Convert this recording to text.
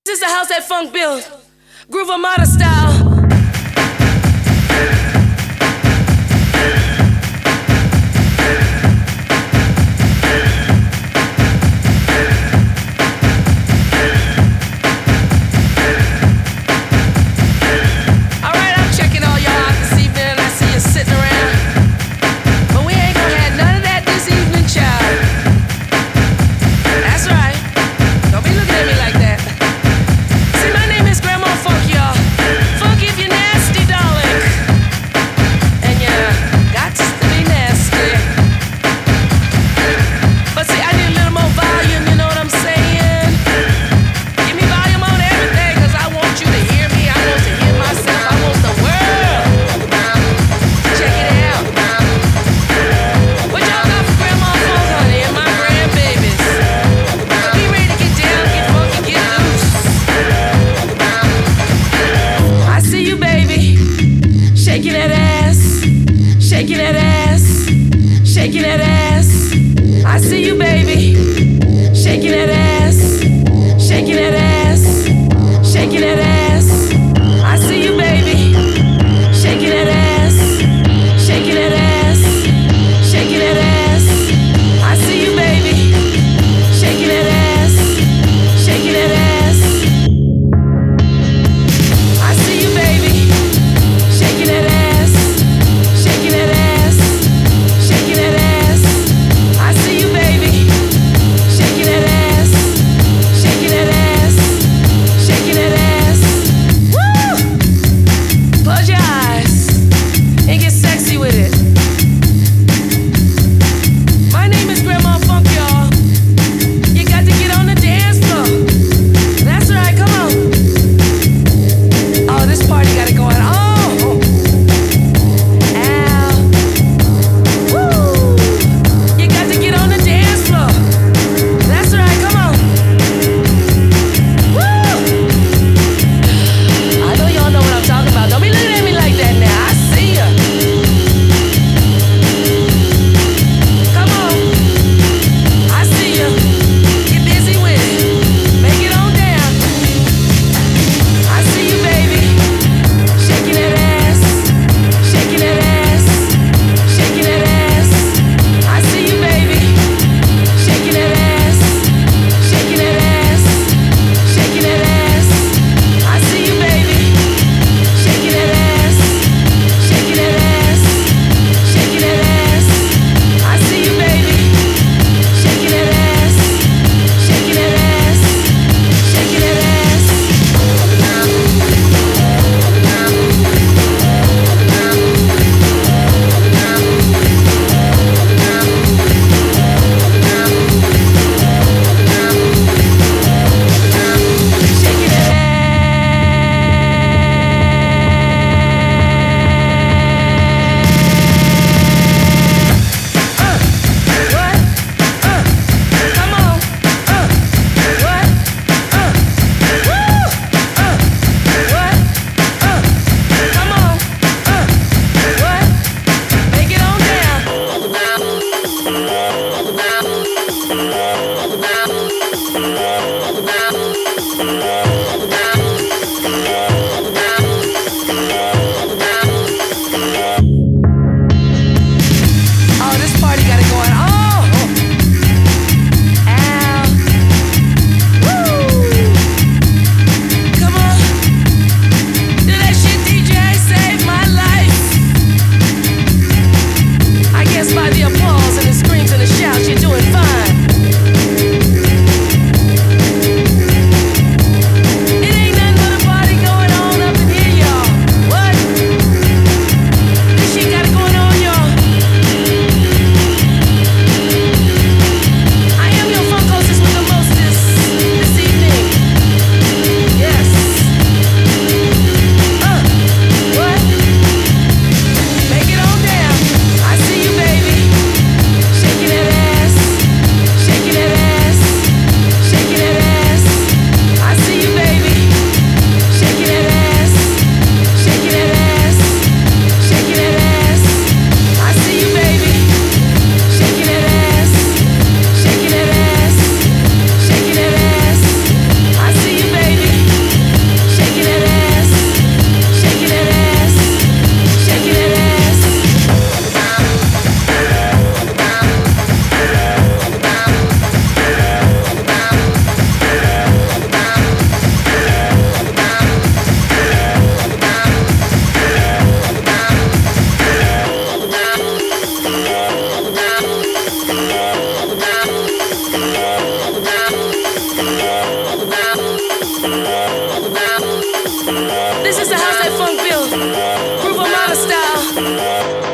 This is the house that funk built, Groove Armada style. Shaking that ass, shaking that ass, shaking that ass. I see you, baby. Shaking that ass, shaking that ass, shaking that ass. I see you, baby. Shaking that ass, shaking that ass, shaking that ass. I see you, baby. Shaking that ass, shaking that ass. I see you, baby. Shaking that ass, shaking that ass, shaking that ass. I see you, baby. Shaking that ass, shaking that ass, shaking that ass. Woo! Close your eyes and get sexy with it. My name is Grandma Funk, y'all. You got to get on the dance floor. That's right, come on. Oh, this party got it going on. This is the house that funk built. Groove Armada style.